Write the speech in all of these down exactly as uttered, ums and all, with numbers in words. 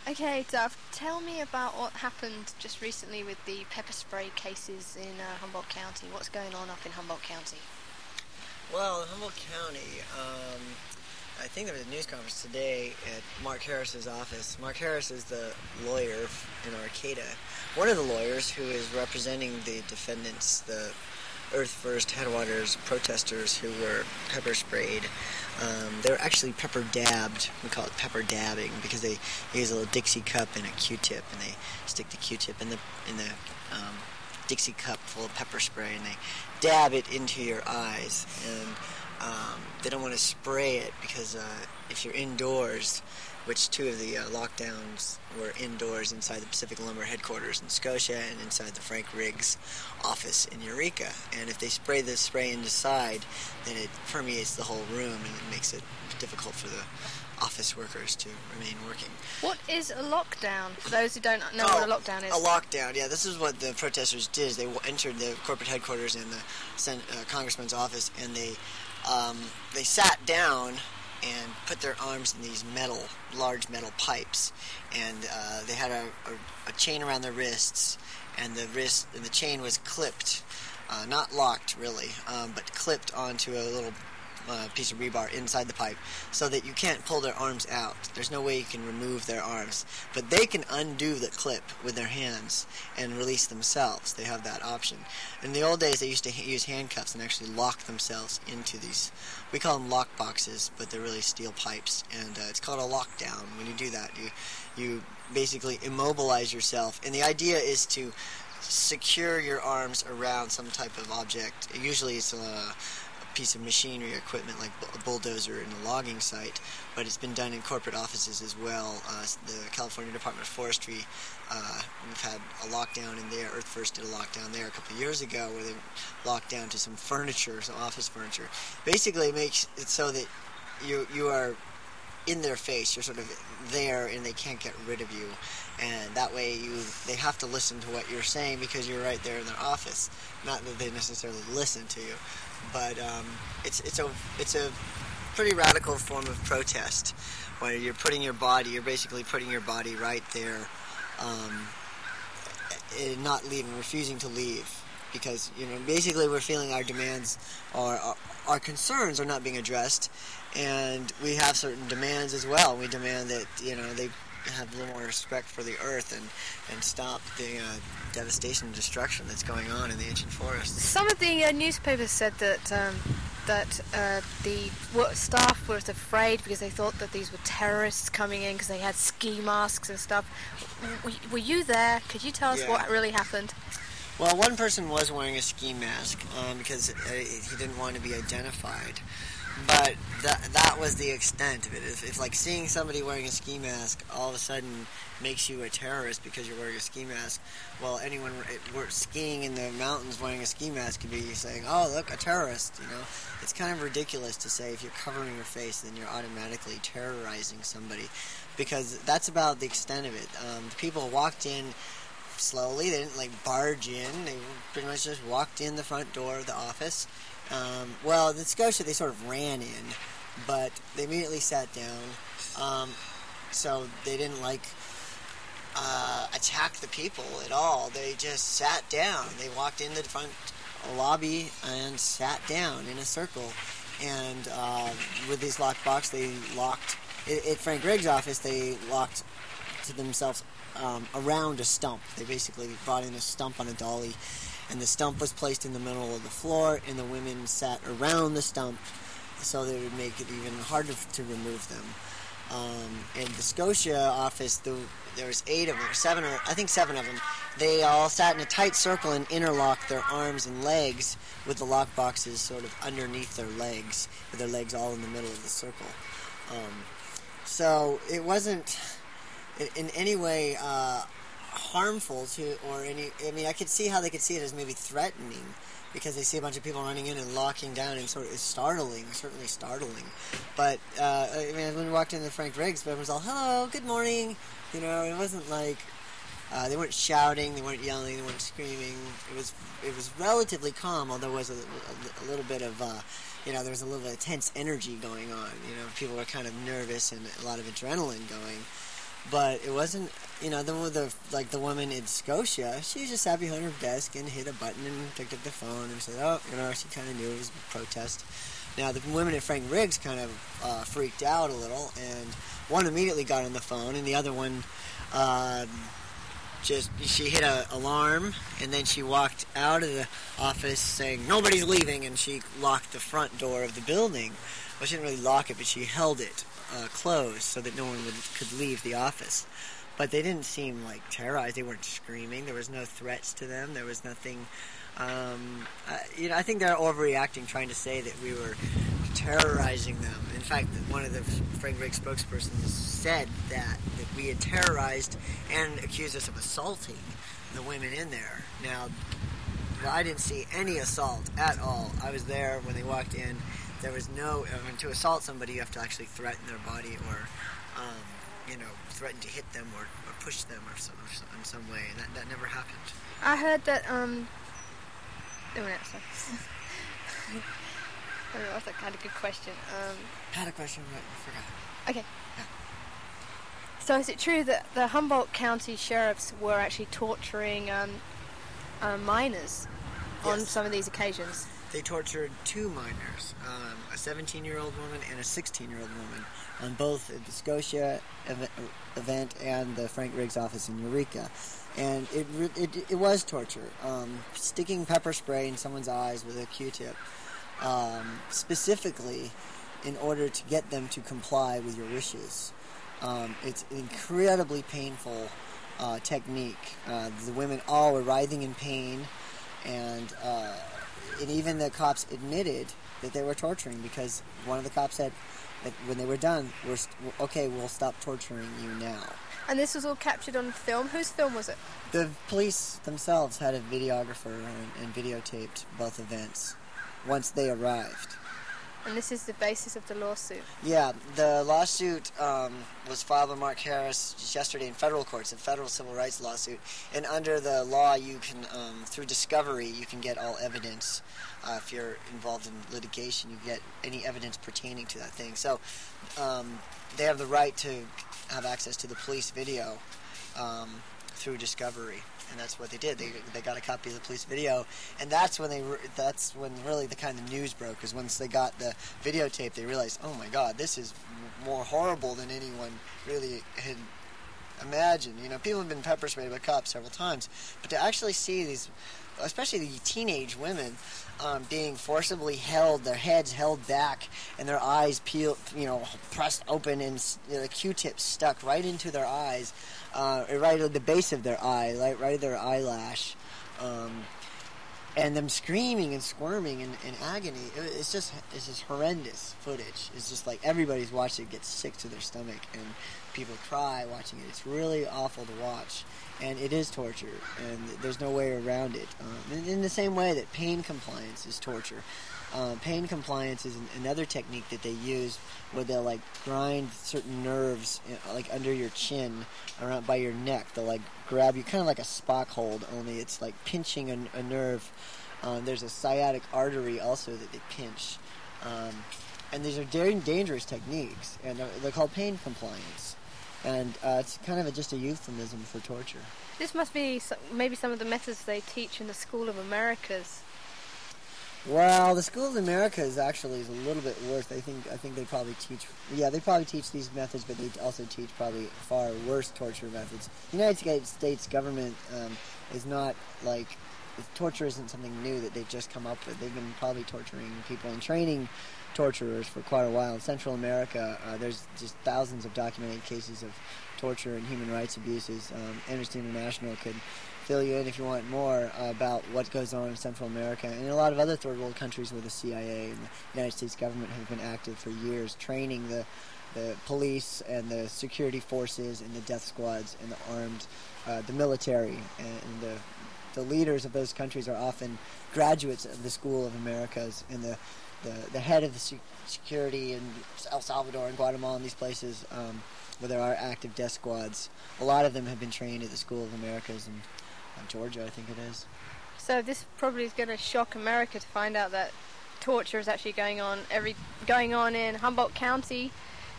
Okay, Dov, tell me about what happened just recently with the pepper spray cases in uh, Humboldt County. What's going on up in Humboldt County? Well, in Humboldt County, um, I think there was a news conference today at Mark Harris's office. Mark Harris is the lawyer in Arcata. One of the lawyers who is representing the defendants, the Earth First Headwaters protesters who were pepper sprayed. Um, they were actually pepper dabbed. We call it pepper dabbing because they use a little Dixie cup and a Q-tip, and they stick the Q-tip in the in the um, Dixie cup full of pepper spray, and they dab it into your eyes. And um, they don't want to spray it because uh, if you're indoors, which two of the uh, lockdowns were indoors inside the Pacific Lumber headquarters in Scotia and inside the Frank Riggs office in Eureka. And if they spray the spray inside, then it permeates the whole room and it makes it difficult for the office workers to remain working. What is a lockdown? For those who don't know oh, what a lockdown is. A lockdown, yeah. This is what the protesters did. Is they entered the corporate headquarters in the Sen- uh, congressman's office, and they um, they sat down and put their arms in these metal, large metal pipes, and uh, they had a, a, a chain around their wrists, and the wrist and the chain was clipped, uh, not locked really, um, but clipped onto a little uh, piece of rebar inside the pipe, so that you can't pull their arms out. There's no way you can remove their arms, but they can undo the clip with their hands and release themselves. They have that option. In the old days, they used to ha- use handcuffs and actually lock themselves into these. We call them lock boxes, but they're really steel pipes, and uh, it's called a lockdown. When you do that, you you basically immobilize yourself, and the idea is to secure your arms around some type of object. Usually, it's a piece of machinery or equipment like a bulldozer in a logging site, but it's been done in corporate offices as well. Uh, the California Department of Forestry, uh, we've had a lockdown in there. Earth First did a lockdown there a couple of years ago where they locked down to some furniture, some office furniture. Basically, it makes it so that you you are in their face. You're sort of there, and they can't get rid of you. And that way, you they have to listen to what you're saying because you're right there in their office. Not that they necessarily listen to you, but um, it's it's a it's a pretty radical form of protest where you're putting your body. You're basically putting your body right there, um, and not leaving, refusing to leave. Because, you know, basically we're feeling our demands, our, our our concerns are not being addressed, and we have certain demands as well. We demand that, you know, they have a little more respect for the earth and, and stop the uh, devastation and destruction that's going on in the ancient forests. Some of the uh, newspapers said that um, that uh, the wo- staff was afraid because they thought that these were terrorists coming in because they had ski masks and stuff. W- were you there? Could you tell us Yeah. what really happened? Well, one person was wearing a ski mask um, because uh, he didn't want to be identified. But that that was the extent of it. If, if like seeing somebody wearing a ski mask all of a sudden makes you a terrorist because you're wearing a ski mask, well, anyone we're skiing in the mountains wearing a ski mask could be saying, "Oh, look, a terrorist." You know, it's kind of ridiculous to say if you're covering your face, then you're automatically terrorizing somebody, because that's about the extent of it. Um, the people walked in slowly. They didn't like barge in. They pretty much just walked in the front door of the office. Um, well, in Scotia, they sort of ran in, but they immediately sat down. Um, so they didn't like uh, attack the people at all. They just sat down. They walked in the front lobby and sat down in a circle. And uh, with these locked box, they locked. At Frank Riggs' office, they locked to themselves Um, around a stump. They basically brought in a stump on a dolly, and the stump was placed in the middle of the floor, and the women sat around the stump so that it would make it even harder to remove them. Um, in the Scotia office, the, there was eight of them, seven or I think seven of them. They all sat in a tight circle and interlocked their arms and legs with the lock boxes sort of underneath their legs, with their legs all in the middle of the circle. Um, so it wasn't in any way uh, harmful to, or any, I mean, I could see how they could see it as maybe threatening, because they see a bunch of people running in and locking down, and sort of it's startling, certainly startling. But, uh, I mean, when we walked into Frank Riggs, everyone was all, "Hello, good morning," you know, it wasn't like, uh, they weren't shouting, they weren't yelling, they weren't screaming. It was, it was relatively calm, although there was a, a, a little bit of, uh, you know, there was a little bit of tense energy going on, you know, people were kind of nervous and a lot of adrenaline going. But it wasn't, you know, the, the like the woman in Scotia, she just sat behind her desk and hit a button and picked up the phone and said, oh, you know, she kind of knew it was a protest. Now, the women at Frank Riggs kind of uh, freaked out a little, and one immediately got on the phone, and the other one uh, just, she hit an alarm, and then she walked out of the office saying, nobody's leaving, and she locked the front door of the building. Well, she didn't really lock it, but she held it uh, closed so that no one would, could leave the office. But they didn't seem, like, terrorized. They weren't screaming. There was no threats to them. There was nothing... Um, uh, you know, I think they're overreacting, trying to say that we were terrorizing them. In fact, one of the Frank Riggs spokespersons said that, that we had terrorized and accused us of assaulting the women in there. Now, I didn't see any assault at all. I was there when they walked in. There was no... I mean, to assault somebody, you have to actually threaten their body or, um, you know, threaten to hit them or, or push them or some, in some way. And that, that never happened. I heard that, um... Oh, no, sorry. I don't know, I thought I had a good question. Um, I had a question, but I forgot. Okay. Yeah. So is it true that the Humboldt County sheriffs were actually torturing um, uh, minors on Yes. some of these occasions? They tortured two minors, um, a seventeen-year-old woman and a sixteen-year-old woman, on both the Scotia ev- event and the Frank Riggs office in Eureka. And it it, it was torture. Um, sticking pepper spray in someone's eyes with a Q-tip, um, specifically in order to get them to comply with your wishes. Um, it's an incredibly painful uh, technique. Uh, the women all were writhing in pain, and... Uh, And even the cops admitted that they were torturing, because one of the cops said that when they were done, we're st- okay, we'll stop torturing you now. And this was all captured on film? Whose film was it? The police themselves had a videographer and, and videotaped both events once they arrived. And this is the basis of the lawsuit? Yeah, the lawsuit um, was filed by Mark Harris just yesterday in federal courts, a federal civil rights lawsuit. And under the law, you can, um, through discovery, you can get all evidence. Uh, if you're involved in litigation, you get any evidence pertaining to that thing. So um, they have the right to have access to the police video um, through discovery. And that's what they did. They they got a copy of the police video, and that's when they re- that's when really the kind of news broke. Because once they got the videotape, they realized, oh my God, this is m- more horrible than anyone really had imagined. You know, people have been pepper sprayed by cops several times, but to actually see these, especially the teenage women, um, being forcibly held, their heads held back, and their eyes peeled, you know, pressed open, and you know, the Q-tips stuck right into their eyes. Uh, right at the base of their eye, like right at their eyelash, um, and them screaming and squirming in, in agony. It, it's just it's just horrendous footage. It's just like everybody's watching it, gets sick to their stomach, and people cry watching it. It's really awful to watch, and it is torture, and there's no way around it. Um, in, in the same way that pain compliance is torture. Uh, pain compliance is an, another technique that they use, where they'll like grind certain nerves, you know, like under your chin, around by your neck. They'll like grab you, kind of like a Spock hold, only it's like pinching a, a nerve. Um, there's a sciatic artery also that they pinch, um, and these are very dangerous techniques, and they're, they're called pain compliance. And uh, it's kind of a, just a euphemism for torture. This must be some, maybe some of the methods they teach in the School of Americas. Well, the School of America is actually is a little bit worse. I think I think they probably teach, yeah, they probably teach these methods, but they also teach probably far worse torture methods. The United States government um, is not like, torture isn't something new that they've just come up with. They've been probably torturing people and training torturers for quite a while. In Central America, uh, there's just thousands of documented cases of torture and human rights abuses. Um, Amnesty International could fill you in if you want more uh, about what goes on in Central America and in a lot of other third world countries where the C I A and the United States government have been active for years, training the the police and the security forces and the death squads and the armed, uh, the military, and the the leaders of those countries are often graduates of the School of Americas, and the the, the head of the se- security in El Salvador and Guatemala and these places um, where there are active death squads. A lot of them have been trained at the School of Americas in uh, Georgia, I think it is. So this probably is going to shock America to find out that torture is actually going on every going on in Humboldt County,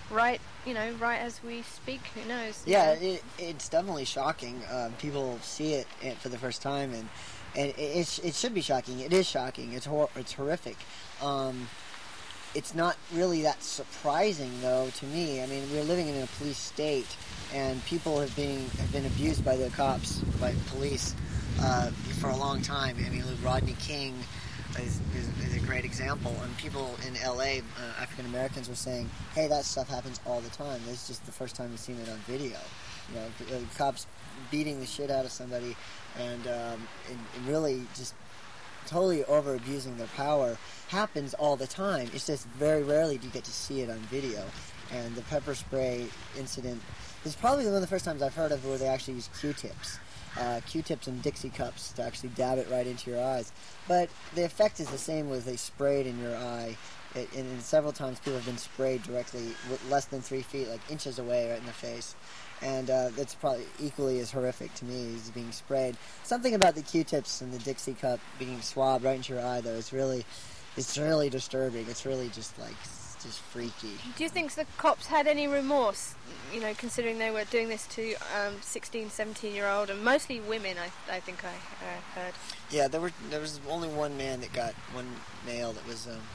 right, you know, right as we speak. Who knows? Yeah, you know? it, it's definitely shocking. Um, people see it for the first time, and and it, it, it should be shocking. It is shocking. It's hor- it's horrific. Um, it's not really that surprising, though, to me. I mean, we're living in a police state, and people have been have been abused by the cops, by police, uh, for a long time. I mean, Rodney King is, is, is a great example. And people in L A, uh, African Americans, were saying, "Hey, that stuff happens all the time. This is just the first time we've seen it on video." You know, the, the cops beating the shit out of somebody, and, um, and, and really just totally over abusing their power happens all the time. It's just very rarely do you get to see it on video. And the pepper spray incident is probably one of the first times I've heard of where they actually use Q-tips. Uh, Q-tips and Dixie cups to actually dab it right into your eyes. But the effect is the same as they spray it in your eye. It, and several times people have been sprayed directly with less than three feet, like inches away, right in the face. And uh, that's probably equally as horrific to me as being sprayed. Something about the Q-tips and the Dixie cup being swabbed right into your eye, though, is really, it's really disturbing. It's really just like, just freaky. Do you think the cops had any remorse, you know, considering they were doing this to um, sixteen, seventeen-year-old, and mostly women, I, I think I uh, heard? Yeah, there were there was only one man that got, one male that was... Um,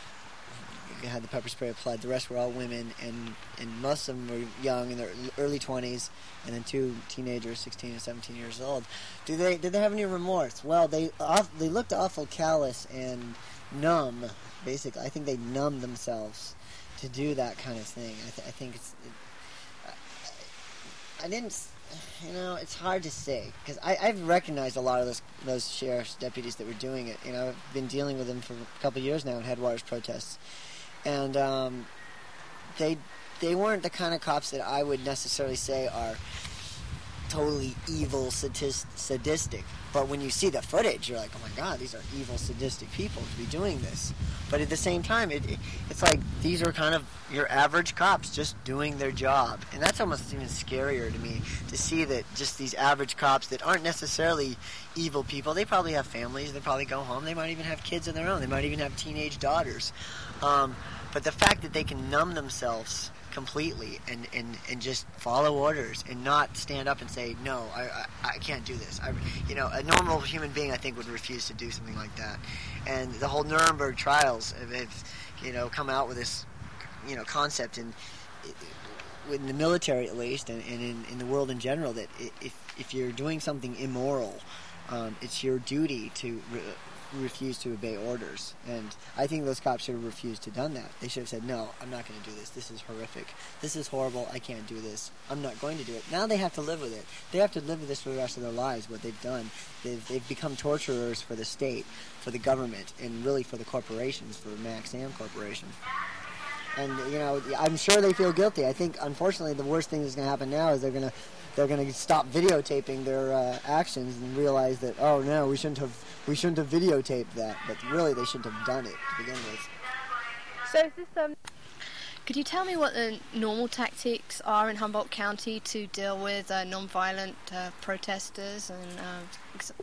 had the pepper spray applied. The rest were all women, and, and most of them were young in their early twenties, and then two teenagers, sixteen and seventeen years old. Do they did they have any remorse? Well, they off, they looked awful callous and numb. Basically, I think they numbed themselves to do that kind of thing. I, th- I think it's. It, I, I didn't. You know, it's hard to say because I've recognized a lot of those those sheriff's deputies that were doing it. You know, I've been dealing with them for a couple of years now in Headwaters protests. And um, they they weren't the kind of cops that I would necessarily say are totally evil, sadist, sadistic. But when you see the footage, you're like, oh my God, these are evil, sadistic people to be doing this. But at the same time, it, it it's like these are kind of your average cops just doing their job. And that's almost even scarier to me, to see that just these average cops that aren't necessarily evil people, they probably have families, they probably go home, they might even have kids of their own, they might even have teenage daughters. Um, but the fact that they can numb themselves completely and, and, and just follow orders and not stand up and say, no, I, I, I can't do this. I, you know, a normal human being, I think, would refuse to do something like that. And the whole Nuremberg trials have, have you know, come out with this, you know, concept in, in the military at least, and, and in, in the world in general, that if, if you're doing something immoral, um, it's your duty to re- refuse to obey orders. And I think those cops should have refused to have done that. They should have said, no, I'm not going to do this. This is horrific. This is horrible. I can't do this. I'm not going to do it. Now they have to live with it. They have to live with this for the rest of their lives, what they've done. They've, they've become torturers for the state, for the government, and really for the corporations, for Maxam Corporation. And, you know, I'm sure they feel guilty. I think, unfortunately, the worst thing that's going to happen now is they're going to they're going to stop videotaping their uh, actions and realize that, oh, no, we shouldn't have we shouldn't have videotaped that. But really, they shouldn't have done it to begin with. So is this, um... Could you tell me what the normal tactics are in Humboldt County to deal with uh, non-violent uh, protesters? And uh, ex-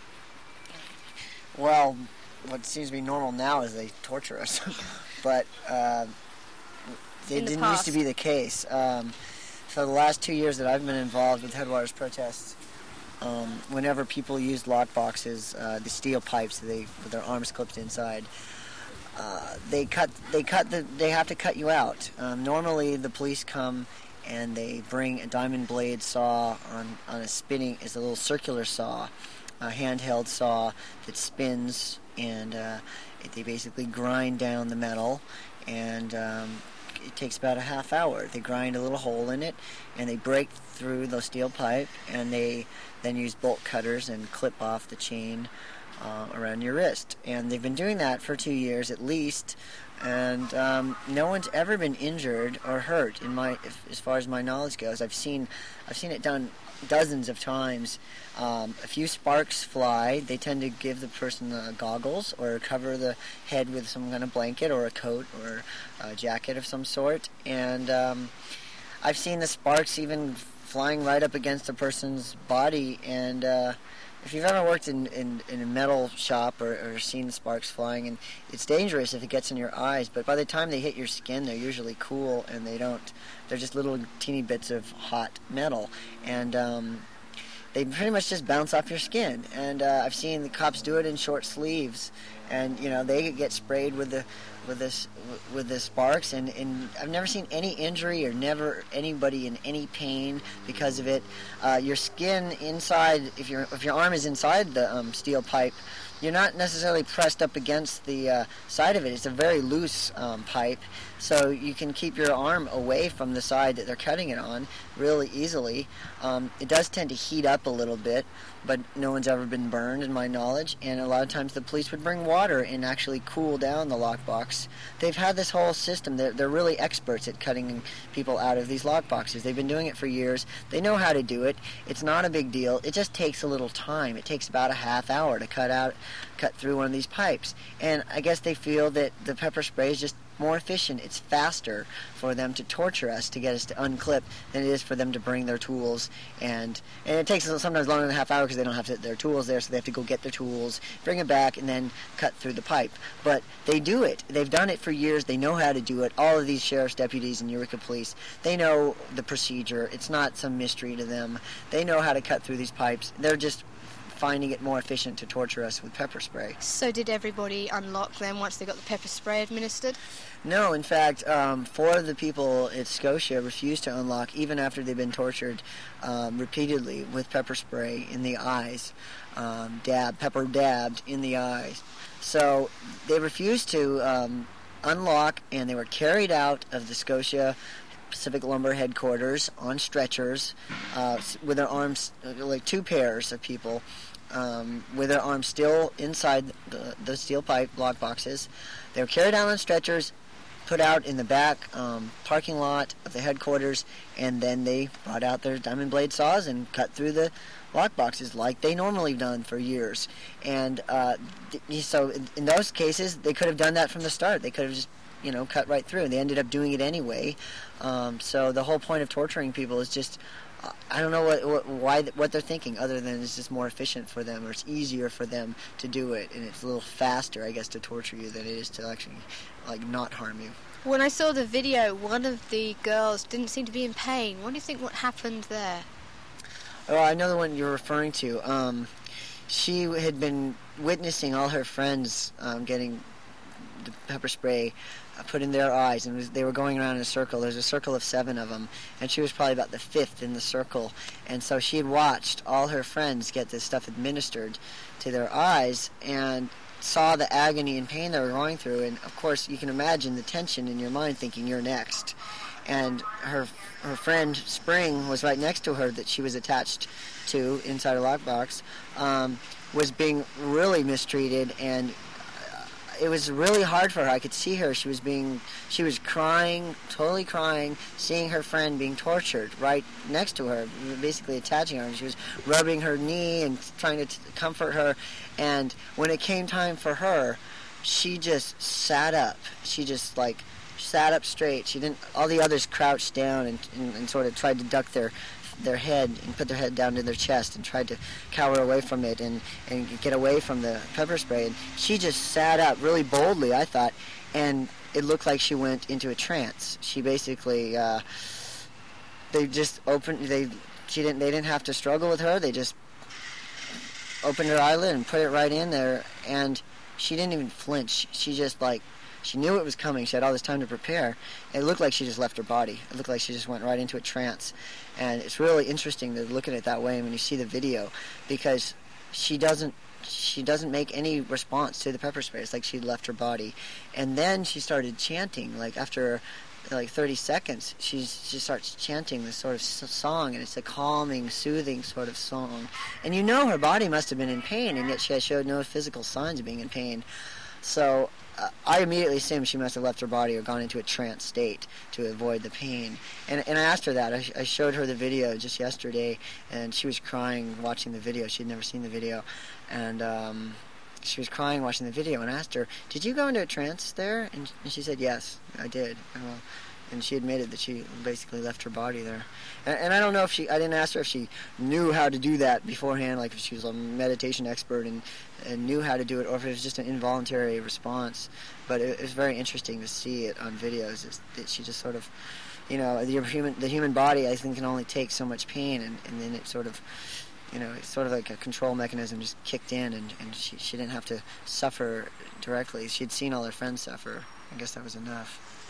Well, what seems to be normal now is they torture us. But uh, it didn't used to be the case. Um, for the last two years that I've been involved with Headwaters protests, um, whenever people used lock boxes, uh, the steel pipes they with their arms clipped inside, uh, they cut. They cut. The, they have to cut you out. Um, normally, the police come and they bring a diamond blade saw on on a spinning. It's a little circular saw, a handheld saw that spins, and uh, it, they basically grind down the metal, and um, it takes about a half hour. They grind a little hole in it, and they break through the steel pipe, and they then use bolt cutters and clip off the chain uh, around your wrist. And they've been doing that for two years at least, and um, no one's ever been injured or hurt in my, if, as far as my knowledge goes. I've seen, I've seen it done dozens of times. Um, a few sparks fly. They tend to give the person uh, goggles or cover the head with some kind of blanket or a coat or a jacket of some sort. And um, I've seen the sparks even flying right up against the person's body, and uh, if you've ever worked in, in, in a metal shop or, or seen sparks flying, and it's dangerous if it gets in your eyes, but by the time they hit your skin, they're usually cool, and they don't, they're just little teeny bits of hot metal, and um, they pretty much just bounce off your skin. And uh, I've seen the cops do it in short sleeves, and you know they get sprayed with the with this with the sparks, and, and I've never seen any injury or never anybody in any pain because of it. Uh, your skin inside, if your if your arm is inside the um, steel pipe, you're not necessarily pressed up against the uh, side of it. It's a very loose um, pipe, so you can keep your arm away from the side that they're cutting it on really easily. Um, it does tend to heat up a little bit, but no one's ever been burned in my knowledge, and a lot of times the police would bring water and actually cool down the lockbox. They've had this whole system. They're, they're really experts at cutting people out of these lockboxes. They've been doing it for years. They know how to do it. It's not a big deal. It just takes a little time. It takes about a half hour to cut out, cut through one of these pipes. And I guess they feel that the pepper spray is just more efficient. It's faster for them to torture us, to get us to unclip, than it is for them to bring their tools. And and it takes sometimes longer than a half hour because they don't have to, their tools there, so they have to go get their tools, bring it back, and then cut through the pipe. But they do it. They've done it for years. They know how to do it. All of these sheriff's deputies and Eureka police, they know the procedure. It's not some mystery to them. They know how to cut through these pipes. They're just finding it more efficient to torture us with pepper spray. So did everybody unlock them once they got the pepper spray administered? No, in fact, um, four of the people at Scotia refused to unlock even after they've been tortured um, repeatedly with pepper spray in the eyes, um, dab, pepper dabbed in the eyes. So they refused to um, unlock, and they were carried out of the Scotia Pacific Lumber headquarters on stretchers uh, with their arms, like two pairs of people, um, with their arms still inside the, the steel pipe lock boxes. They were carried out on stretchers, put out in the back um, parking lot of the headquarters, and then they brought out their diamond blade saws and cut through the lock boxes like they normally done for years. And uh, th- so in, in those cases, they could have done that from the start. They could have just you know, cut right through. They ended up doing it anyway. Um, so the whole point of torturing people is just, uh, I don't know what, what why what they're thinking, other than it's just more efficient for them, or it's easier for them to do it, and it's a little faster, I guess, to torture you than it is to actually, like, not harm you. When I saw the video, one of the girls didn't seem to be in pain. What do you think what happened there? Oh, I know the one you're referring to. Um, she had been witnessing all her friends um, getting the pepper spray put in their eyes, and was, they were going around in a circle. There's a circle of seven of them, and she was probably about the fifth in the circle. And so she had watched all her friends get this stuff administered to their eyes and saw the agony and pain they were going through. And of course, you can imagine the tension in your mind, thinking you're next. And her her friend Spring was right next to her, that she was attached to inside a lockbox, um, was being really mistreated, and it was really hard for her. I could see her. She was being, she was crying, totally crying, seeing her friend being tortured right next to her, basically attaching her. And she was rubbing her knee and trying to t- comfort her. And when it came time for her, she just sat up. She just, like, sat up straight. She didn't, all the others crouched down and, and, and sort of tried to duck their their head and put their head down to their chest and tried to cower away from it and, and get away from the pepper spray. And she just sat up really boldly, I thought, and it looked like she went into a trance. She basically, uh, they just opened, they, she didn't, they didn't have to struggle with her. They just opened her eyelid and put it right in there, and she didn't even flinch. She just, like, she knew it was coming. She had all this time to prepare. It looked like she just left her body. It looked like she just went right into a trance. And it's really interesting to look at it that way when you see the video, because she doesn't she doesn't make any response to the pepper spray. It's like she left her body. And then she started chanting, like after like thirty seconds, she's, she starts chanting this sort of song, and it's a calming, soothing sort of song. And you know her body must have been in pain, and yet she has showed no physical signs of being in pain. So uh, I immediately assumed she must have left her body or gone into a trance state to avoid the pain. And, and I asked her that. I, I showed her the video just yesterday, and she was crying watching the video. She'd never seen the video. And um, she was crying watching the video, and I asked her, did you go into a trance there? And, and she said, yes, I did. Well, and she admitted that she basically left her body there. And, and I don't know if she, I didn't ask her if she knew how to do that beforehand, like if she was a meditation expert and, and knew how to do it, or if it was just an involuntary response. But it, it was very interesting to see it on videos, is that she just sort of, you know, the human, the human body, I think, can only take so much pain, and, and then it sort of, you know, it's sort of like a control mechanism just kicked in, and, and she, she didn't have to suffer directly. She'd seen all her friends suffer. I guess that was enough.